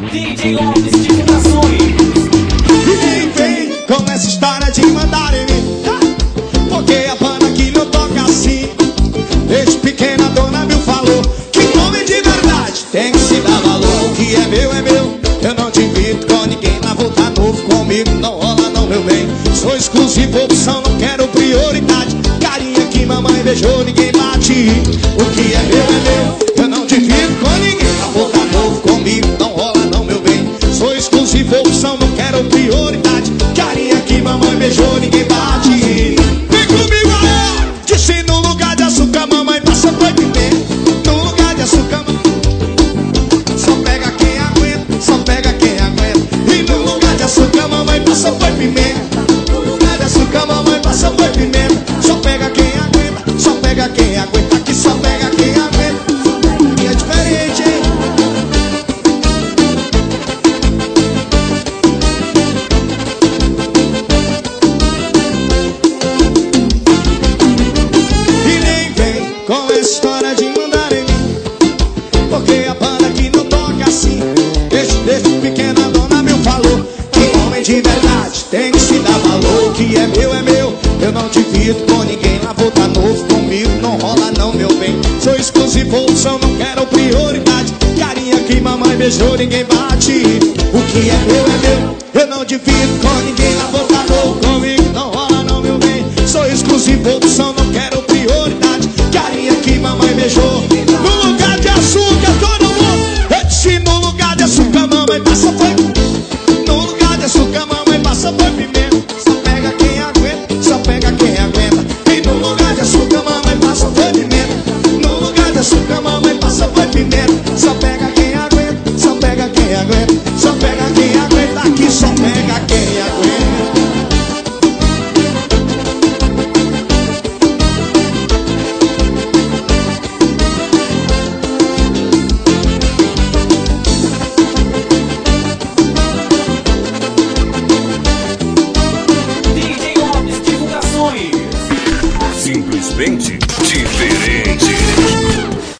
DJ Lopes Divulgações. E nem vem com essa história de mandar em mim, porque a banda aqui não toca assim. Desde pequena a dona Mil falou que homem de verdade tem que se dar valor. O que é meu, eu não divido com ninguém. Lá vou tá novo comigo, não rola não, meu bem. Sou exclusivo, opção, não quero prioridade. Carinha que mamãe beijou, ninguém bate. O que é meu, eu não divido com ninguém. Lá vou tá novo comigo, não rola não, meu bem. Sou exclusivo, opção, não quero prioridade. Carinha que mamãe beijou, ninguém bate. Vem comigo agora, que se no lugar de açúcar mamãe passa foi pimenta. No lugar de açúcar só pega quem aguenta, só pega quem aguenta. E no lugar de açúcar mamãe passa foi pimenta. No lugar de açúcar mamãe passa foi pimenta. Só pega quem aguenta, só pega quem aguenta. Aqui só pega quem aguenta. E é diferente, hein? E nem vem com essa história de mandar em mim, porque a banda aqui não toca assim. Desde pequena a dona Mil falou que homem de verdade tem que se dar valor. O que é meu, eu não divido com ninguém. Lá vou tá novo comigo, não rola não, meu bem. Sou exclusivo, opção, não quero prioridade. Carinha que mamãe beijou, ninguém bate. O que é meu, eu não divido com ninguém. Lá vou tá novo comigo, não rola não, meu bem. Sou exclusivo, opção, não quero prioridade. Carinha que mamãe beijou. No lugar de açúcar, todo mundo. Eu disse no lugar de açúcar, mamãe passa foi. No lugar de açúcar, mamãe passa foi pimenta. Só pega quem aguenta, só pega quem aguenta. E no lugar de açúcar, mamãe passa foi pimenta. No lugar de açúcar, mamãe passa foi pimenta. Só pega quem aguenta, só pega quem aguenta. Só pega quem aguenta, aqui só pega quem aguenta. DJ Lopes Divulgações. Simplesmente diferente.